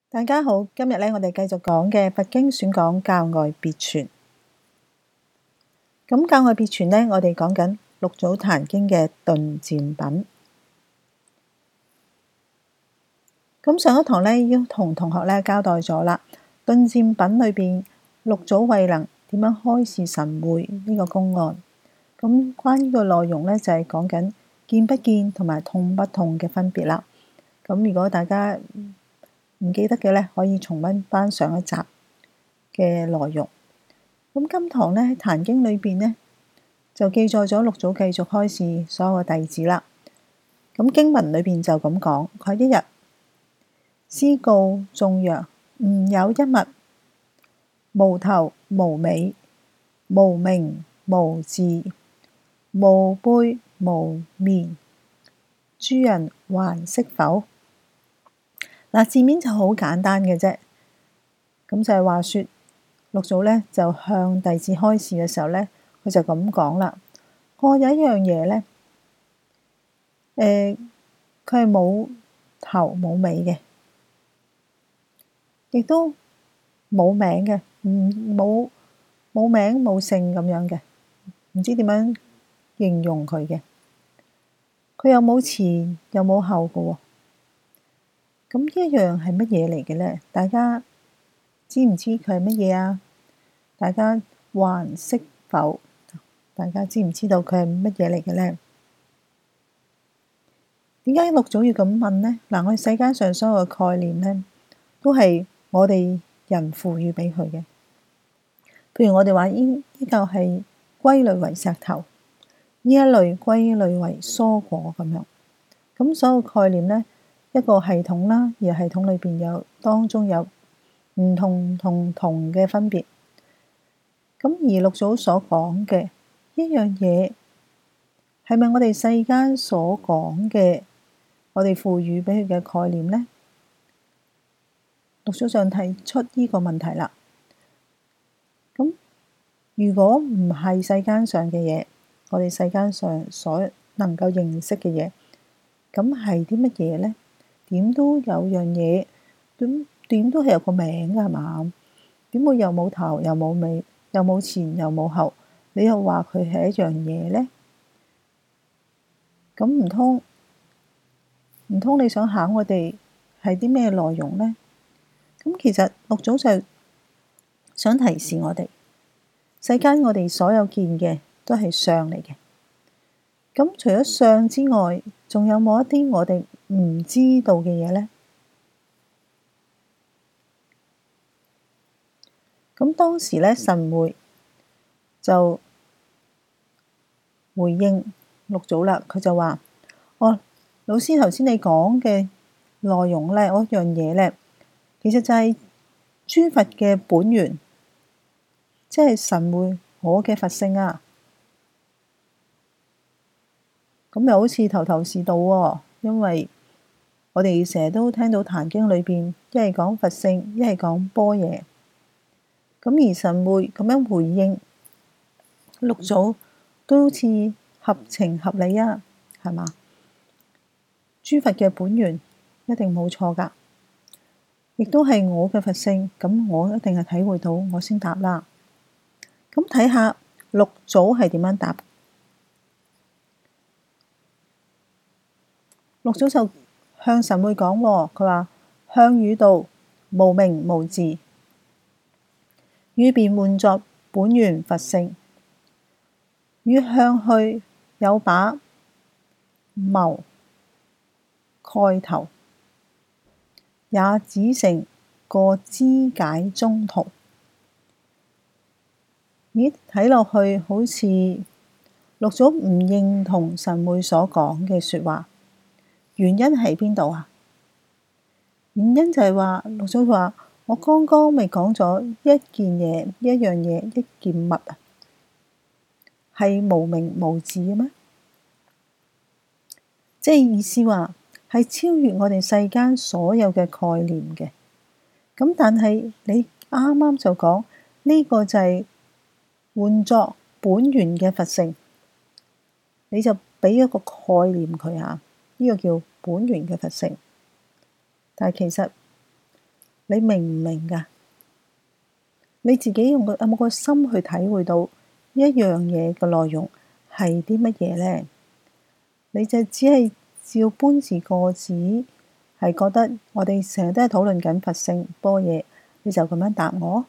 大家好，今日我哋繼續講嘅佛經選講教外別傳。咁教外別傳我哋講緊六祖壇經嘅頓漸品。咁上一堂已經同同學交代咗啦，頓漸品裏邊六祖慧能點樣開示神會呢個公案。咁關於個內容就係講緊見不見同埋痛不痛嘅分別啦。咁如果大家唔記得嘅可以重溫翻上一集嘅內容。咁今堂喺壇經裏邊就記載咗六祖繼續開示所有嘅弟子啦。咁經文裏邊就咁講，佢一日師告眾曰：吾有一物，無頭無尾，無名無字，無背無面，諸人還識否？嗱，字面就好簡單嘅啫。咁就係話說，六祖就向弟子開示嘅時候佢就咁講啦。我有一樣嘢佢係冇頭冇尾嘅，亦都冇名嘅，冇名冇姓咁樣嘅，唔知點樣形容佢嘅。佢又冇前又冇後嘅喎。咁呢一樣係乜嘢嚟嘅呢？大家知唔知佢係乜嘢啊？大家還識否？大家知唔知道佢係乜嘢嚟嘅呢？點解六祖要咁問呢？嗱，我哋世間上所有嘅概念都係我哋人賦予俾佢嘅。譬如我哋話依舊係歸類為石頭，呢一類歸類為蔬果咁樣。咁所有概念一個系統啦，而系統裏邊當中有唔同嘅分別。咁而六祖所講嘅一樣嘢，係咪我哋世間所講嘅，我哋賦予俾佢嘅概念呢？六祖上提出呢個問題啦。咁如果唔係世間上嘅嘢，我哋世間上所能夠認識嘅嘢，咁係啲乜嘢呢？點都有樣嘢，點都係有個名㗎係嘛？點會又冇頭又冇尾，又冇前又冇後？你又話佢係一樣嘢呢？咁唔通你想考我哋係啲咩內容呢？咁其實六祖就想提示我哋，世間我哋所有見嘅都係相嚟嘅。咁除咗相之外，仲有冇一啲我哋唔知道嘅嘢呢？咁當時神會就回應六祖啦，佢就話：哦，老師頭先你講嘅內容嗰樣嘢其實就係諸佛嘅本源，即係神會我嘅佛性啊。咁又好似頭頭是道喎，因為我哋成日都聽到壇經裏邊一係講佛性，一係講般若。咁而神會咁樣回應六祖，都好似合情合理啊，係嘛？諸佛嘅本源一定冇錯㗎，亦都係我嘅佛性，咁我一定係體會到，我先答啦。咁睇下六祖係點樣答？六祖就向神會講，佢話：向汝道無名無字，汝便喚作本源佛性。汝向去有把謀蓋頭，也只成個知解中途。咦，睇落去好似六祖唔認同神會所講嘅說話。原因喺邊度啊？原因就係話六祖話：我剛剛咪講咗一件嘢、一樣嘢、一件物啊，係無名無字嘅咩？即係意思話係超越我哋世間所有嘅概念嘅。咁但係你啱啱就講呢個就係換作本源嘅佛性，你就俾一個概念佢啊，呢個叫本源嘅佛性。但係其實你明唔明㗎？你自己有冇個心去體會到一樣嘢嘅內容係啲乜嘢呢？你就只係照搬字過紙，係覺得我哋成日都係討論緊佛性般若，你就咁樣答我？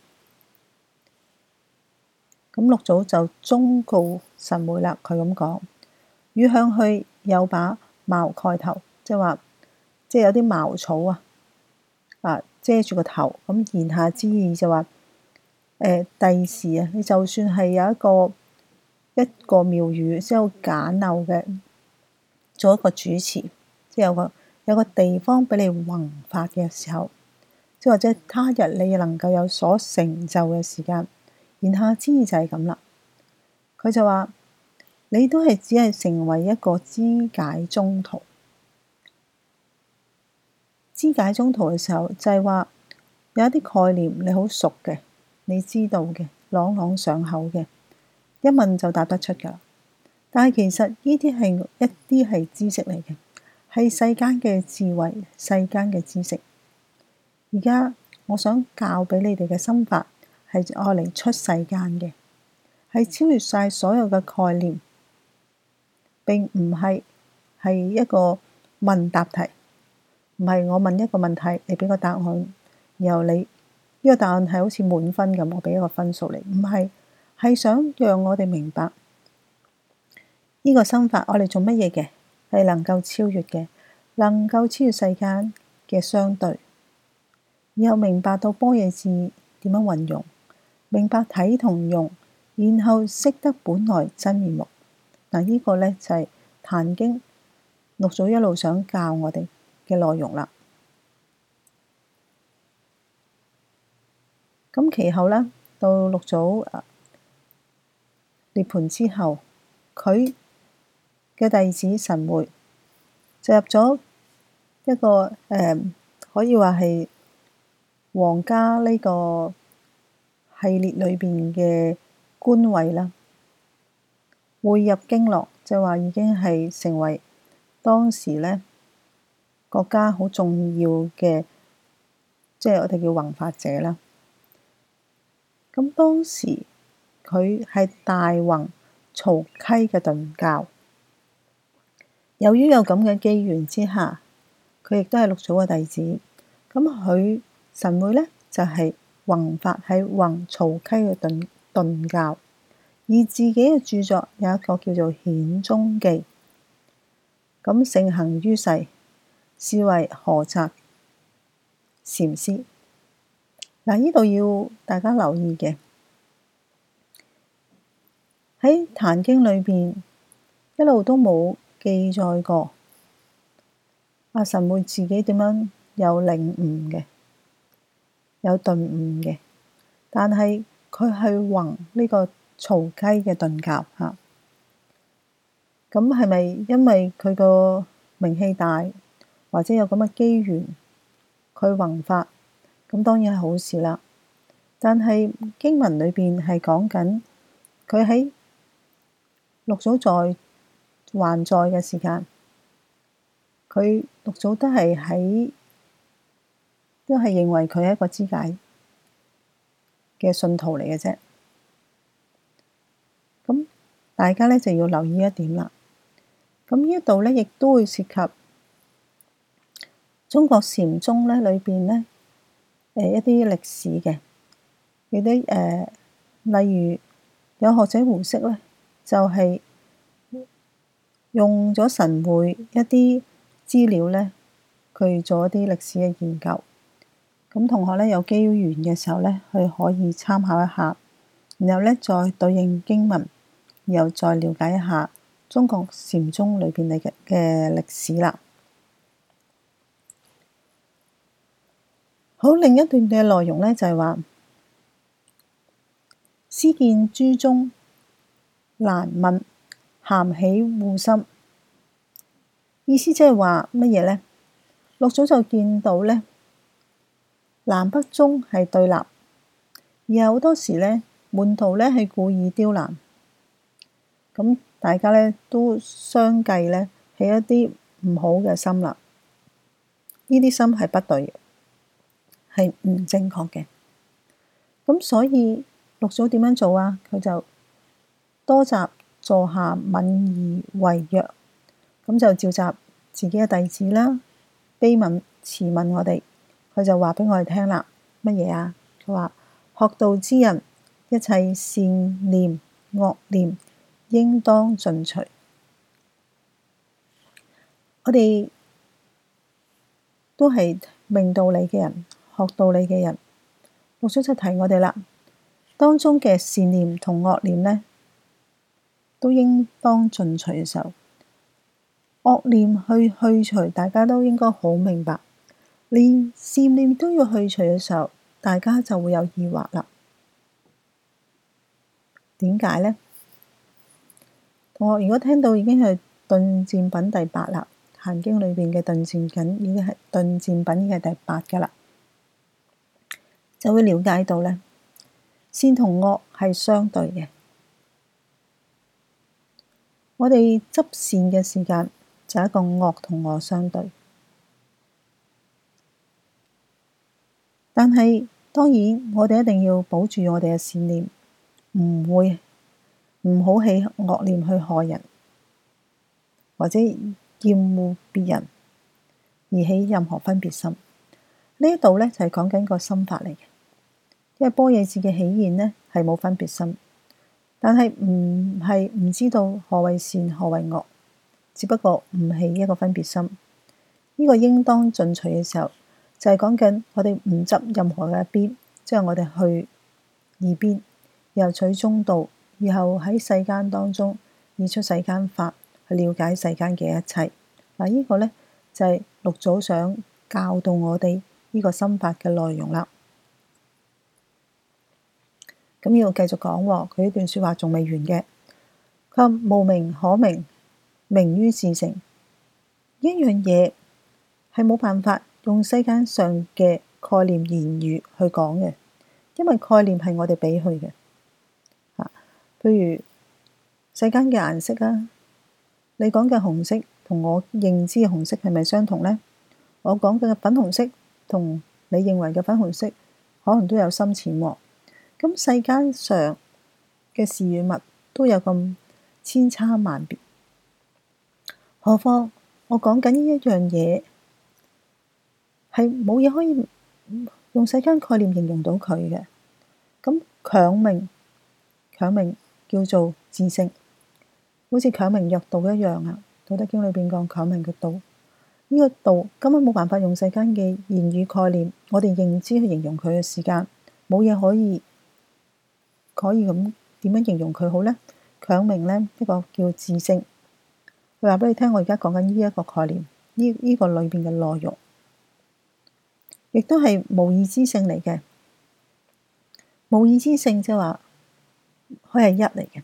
咁六祖就忠告神會啦，佢咁講：汝向去有把茅蓋頭，即係話，即係有啲茅草遮住個頭。咁言下之意就話，第時啊，你就算係有一個廟宇，即係好簡陋嘅，做一個主持，即係有個地方俾你弘法嘅時候，即係或者他日你能夠有所成就嘅時間，言下之意就係咁啦。佢就話你都係只係成為一個肢解中途。肢解中途嘅時候，就係話有一啲概念你好熟嘅，你知道嘅，朗朗上口嘅，一問就答得出㗎。但係其實呢啲係一啲係知識嚟嘅，係世間嘅智慧，世間嘅知識。而家我想教俾你哋嘅心法係愛嚟出世間嘅，係超越晒所有嘅概念，並唔係一個問答題。唔係我問一個問題，你俾個答案，然後你呢個答案係好似滿分咁，我俾一個分數你。唔係，係想讓我哋明白呢個心法我哋做乜嘢嘅，係能夠超越嘅，能夠超越世間嘅相對，然後明白到般若智點樣運用，明白體同用，然後識得本來真面目。嗱，呢個呢，就係《壇經》六祖一路想教我哋嘅內容啦。咁其後呢，到六祖涅槃之後，佢嘅弟子神會就入咗一個可以話係皇家呢個系列裏邊嘅官位啦，會入經絡，就係話已經係成為當時呢國家好重要嘅，即係我哋叫弘法者啦。咁當時佢係大弘曹溪嘅頓教，由於有咁嘅機緣之下，佢亦都係六祖嘅弟子。咁佢神會呢，就係弘法，係弘曹溪嘅頓教，而自己嘅著作有一個叫做《顯宗記》，咁盛行於世，是為菏澤禪師。嗱，呢度要大家留意嘅，喺《壇經》裏邊一路都冇記載過阿神會自己點樣有領悟嘅，有頓悟嘅，但係佢係弘呢個曹溪嘅頓教嚇。咁係咪因為佢個名氣大，或者有咁嘅機緣，佢弘法？咁當然係好事啦。但係經文裏邊係講緊佢喺六祖還在嘅時間，佢六祖都係認為佢係一個肢解嘅信徒嚟嘅啫。咁大家呢就要留意一點啦。咁呢一度呢，亦都會涉及中國禪宗呢裏邊呢一啲歷史嘅。有啲例如有學者胡適呢，就係用咗神會一啲資料呢，佢做一啲歷史嘅研究。咁同學呢，有機緣嘅時候呢，佢可以參考一下，然後呢，再對應經文，然後再了解一下中國禪宗裏邊嘅歷史啦。好，另一段嘅內容呢，就係話，師見諸宗難問，咸起惡心。意思即係話乜嘢呢？六祖就見到呢，南北宗係對立，而好多時呢，門徒呢係故意刁難，咁大家呢都相繼呢起一啲唔好嘅心啦。呢啲心係不對嘅。 係唔正確嘅。咁所以六祖點樣做啊？佢就多集座下愍而為曰，咁就召集自己嘅弟子啦，悲憫辭問我哋，佢就話俾我哋聽啦。乜嘢啊？佢話學道之人，一切善念惡念應當盡除。我哋都係明道理嘅人，學道理嘅人。六祖就提我哋啦，當中嘅善念同惡念呢，都應當盡除嘅時候，惡念去除，大家都應該好明白。連善念都要去除嘅時候，大家就會有疑惑啦。點解呢？同學如果聽到已經係頓漸品第八啦，《閑經》裏邊嘅頓漸品已經係第八噶啦，就會了解到呢，善同惡係相對嘅。我哋執善嘅時間就係一個惡同我相對，但係當然我哋一定要保住我哋嘅善念，唔好起惡念去害人，或者厭惡別人而起任何分別心。呢一度呢，就係講緊個心法嚟嘅，因為般若智嘅起現呢係冇分別心，但係唔知道何為善何為惡，只不過唔起一個分別心。呢個應當盡除嘅時候，就係講緊我哋唔執任何嘅一邊，即係我哋去二邊，然後取中道，然後喺世間當中以出世間法去了解世間嘅一切。嗱，呢個呢，就係六祖想教導我哋呢個心法嘅內容啦。咁要繼續講喎，佢呢段說話仲未完嘅。佢話無名可名，名於自性。一樣嘢係冇辦法用世間上嘅概念言語去講嘅，因為概念係我哋俾佢嘅。譬如世間嘅顏色啊，你講嘅紅色同我認知嘅紅色係咪相同呢？我講嘅粉紅色同你認為嘅粉紅色可能都有深淺喎。咁世間上嘅事與物都有咁千差萬別，何況我講緊呢一樣嘢係冇嘢可以用世間概念形容到佢嘅。咁強名叫做自性，好似強名曰道一樣啊。《道德經》裏邊講強名曰道，呢個道根本冇辦法用世間嘅言語概念，我哋認知去形容佢嘅時間，冇嘢可以咁點樣形容佢好呢？強名呢，一個叫自性，佢話俾你聽，我而家講緊呢一個概念，呢個裏邊嘅內容，亦都係無義之性嚟嘅。無義之性即係話佢係一嚟嘅，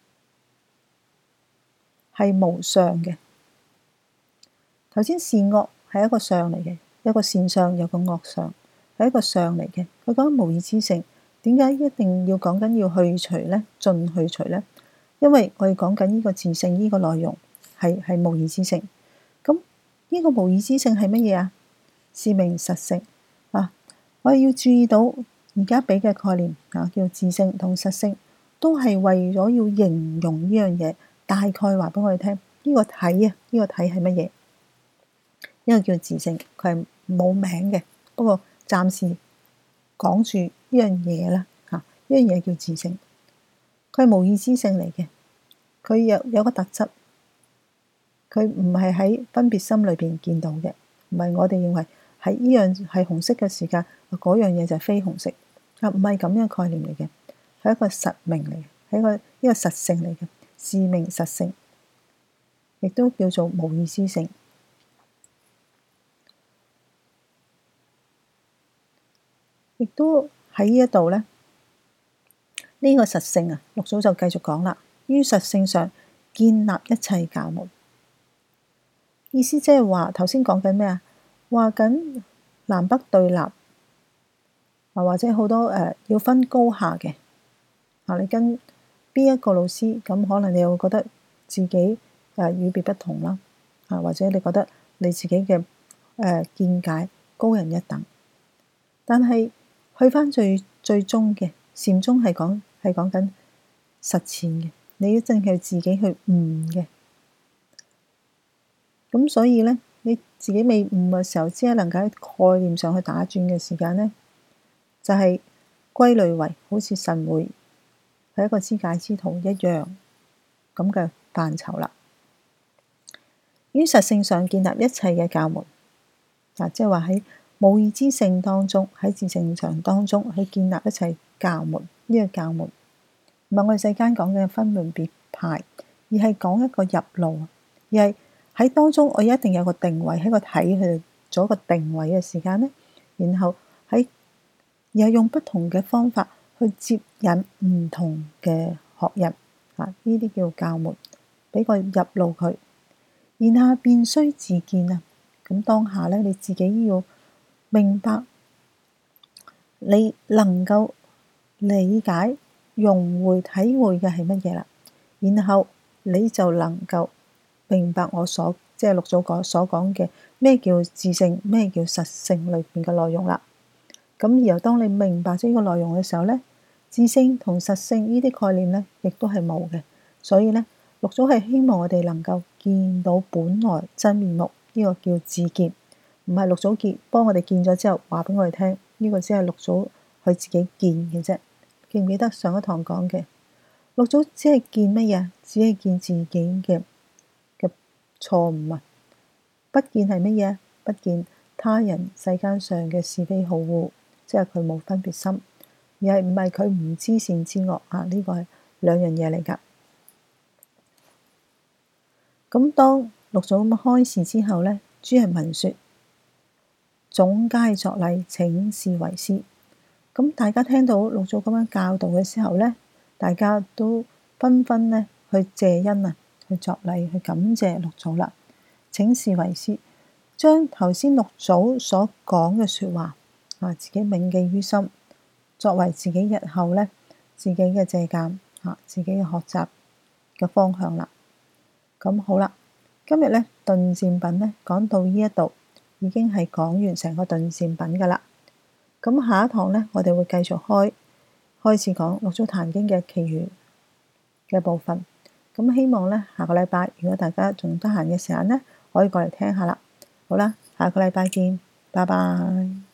係無相嘅。頭先善惡係一個相嚟嘅，有個善相，有個惡相，係一個相嚟嘅。佢講無義之性，點解一定要講緊要去除呢？盡去除呢？因為我哋講緊呢個自性，呢個內容係無義之性。咁呢個無義之性係乜嘢啊？是名實性啊！我哋要注意到而家俾嘅概念啊，叫自性同實性，都係為咗要形容呢樣嘢，大概話俾我哋聽。呢個體啊，呢個體係乜嘢？呢個叫自性，佢係冇名嘅，不過暫時講住呢樣嘢啦嚇。呢樣嘢叫自性，佢係無義之性嚟嘅。佢有個特質，佢唔係喺分別心裏邊見到嘅，唔係我哋認為係呢樣係紅色嘅時間，嗰樣嘢就係非紅色啊，唔係咁樣概念嚟嘅，係一個實名嚟嘅，係一個實性嚟嘅，是名實性，亦都叫做無義之性。亦都喺呢一度呢，呢個實性啊，六祖就繼續講啦。於實性上建立一切教門，意思即係話頭先講緊咩啊？話緊南北對立啊，或者好多要分高下嘅啊。你跟邊一個老師咁，可能你會覺得自己與別不同啦啊，或者你覺得你自己嘅見解高人一等。 但係去返最終嘅禪宗係講緊實踐嘅，你一定係自己去悟嘅。咁所以咧，你自己未悟嘅時候，只係能夠喺概念上去打轉嘅時間咧，就係歸類為好似神會係一個知解之途一樣咁嘅範疇啦。於實性上建立一切嘅教門，即係話喺無義之性當中，喺自性上當中去建立一切教門。呢個教門唔係我哋世間講嘅分門別派，而係講一個入路，而係喺當中我一定有個定位喺個體去做一個定位嘅時間咧，然後又用不同嘅方法去接引唔同嘅學人，呢啲叫教門，俾個入路佢。然下便須自見啊！咁當下咧，你自己要明白，你能夠理解、融會、體會嘅係乜嘢啦。然後你就能夠明白即係六祖所講嘅咩叫自性，咩叫實性裏邊嘅內容啦。咁然後當你明白咗呢個內容嘅時候咧，自性同實性呢啲概念咧，亦都係冇嘅。所以咧，六祖係希望我哋能夠見到本來真面目，呢個叫自見，唔係六祖幫我哋見咗之後話俾我哋聽，呢個只係六祖佢自己見嘅啫。記唔記得上一堂講嘅？六祖只係見乜嘢？只係見自己嘅錯誤啊！不見係乜嘢？不見他人世間上嘅是非好惡，即係佢冇分別心，而係唔係佢唔知善知惡啊？呢個係兩樣嘢嚟㗎。咁當六祖咁開示之後咧，諸人聞說，總皆作禮，請示為師。咁大家聽到六祖咁樣教導嘅時候咧，大家都紛紛咧去謝恩啊，去作禮，去感謝六祖啦。請示為師，將頭先六祖所講嘅説話自己銘記於心，作為自己日後咧自己嘅借鑑自己嘅學習嘅方向啦。咁好啦，今日咧頓漸品咧講到呢一度，已經係講完成個頓漸品噶啦。咁下一堂咧，我哋會繼續開始講六祖壇經嘅其餘嘅部分。咁希望咧下個禮拜，如果大家仲得閒嘅時間咧，可以過嚟聽下啦。好啦，下個禮拜見，拜拜。